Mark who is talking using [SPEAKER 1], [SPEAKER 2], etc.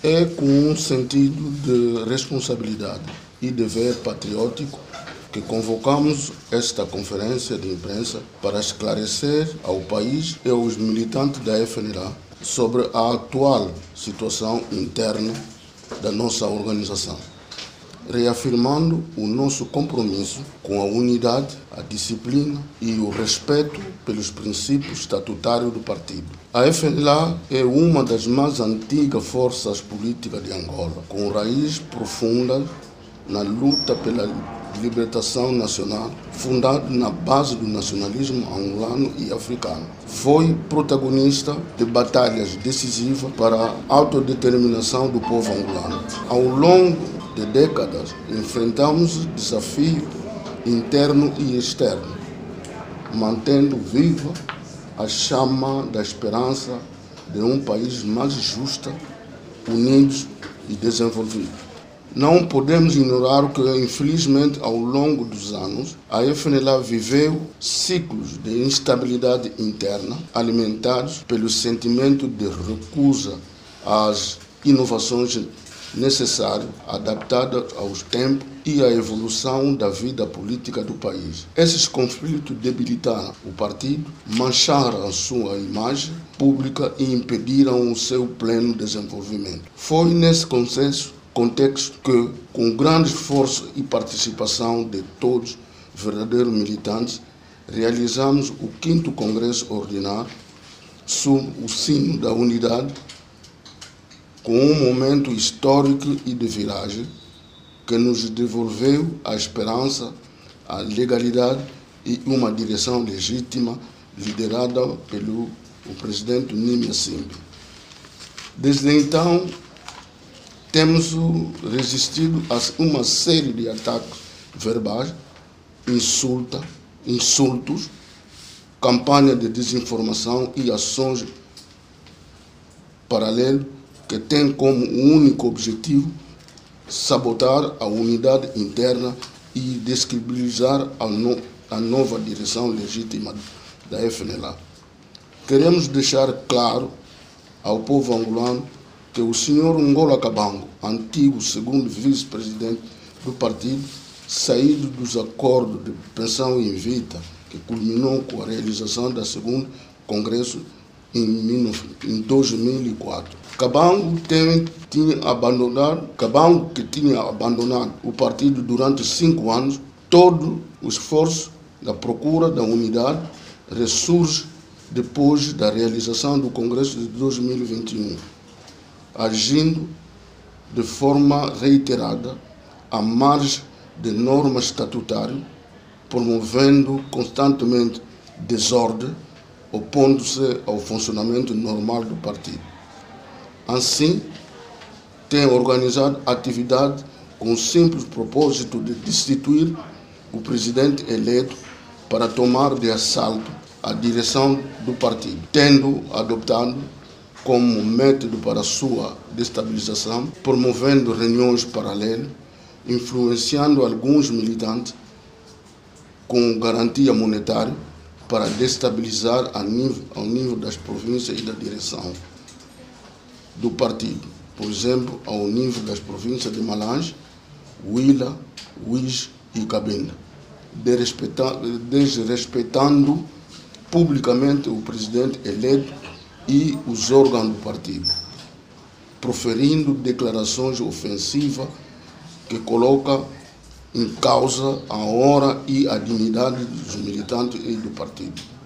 [SPEAKER 1] É com um sentido de responsabilidade e dever patriótico que convocamos esta conferência de imprensa para esclarecer ao país e aos militantes da FNLA sobre a atual situação interna da nossa organização, reafirmando o nosso compromisso com a unidade, a disciplina e o respeito pelos princípios estatutários do partido. A FNLA é uma das mais antigas forças políticas de Angola, com raízes profundas na luta pela libertação nacional, fundada na base do nacionalismo angolano e africano. Foi protagonista de batalhas decisivas para a autodeterminação do povo angolano. Ao longo de décadas, enfrentamos desafios internos e externos, mantendo viva a chama da esperança de um país mais justo, unido e desenvolvido. Não podemos ignorar que, infelizmente, ao longo dos anos, a FNLA viveu ciclos de instabilidade interna, alimentados pelo sentimento de recusa às inovações necessárias, adaptadas aos tempos e à evolução da vida política do país. Esses conflitos debilitaram o partido, mancharam a sua imagem pública e impediram o seu pleno desenvolvimento. Foi nesse contexto que, com grande esforço e participação de todos os verdadeiros militantes, realizamos o 5º Congresso Ordinário sob o sino da unidade, com um momento histórico e de viragem que nos devolveu a esperança, a legalidade e uma direção legítima liderada pelo presidente Nimia Simbe. Desde então, temos resistido a uma série de ataques verbais, insultos, campanha de desinformação e ações paralelas que têm como único objetivo sabotar a unidade interna e descredibilizar a nova direção legítima da FNLA. Queremos deixar claro ao povo angolano que o senhor Ngola Kabango, antigo segundo vice-presidente do partido, saído dos acordos de pensão em vida, que culminou com a realização do 2º Congresso em 2004. Kabango que tinha abandonado o partido durante 5 anos, todo o esforço da procura da unidade ressurge depois da realização do Congresso de 2021, agindo de forma reiterada à margem de normas estatutárias, promovendo constantemente desordem, opondo-se ao funcionamento normal do partido. Assim, tem organizado atividade com o simples propósito de destituir o presidente eleito para tomar de assalto a direção do partido, tendo adotado como método para sua destabilização, promovendo reuniões paralelas, influenciando alguns militantes com garantia monetária para destabilizar ao nível das províncias e da direção do partido. Por exemplo, ao nível das províncias de Malange, Huila, Uís e Cabinda, desrespeitando publicamente o presidente eleito e os órgãos do partido, proferindo declarações ofensivas que colocam em causa a honra e a dignidade dos militantes e do partido.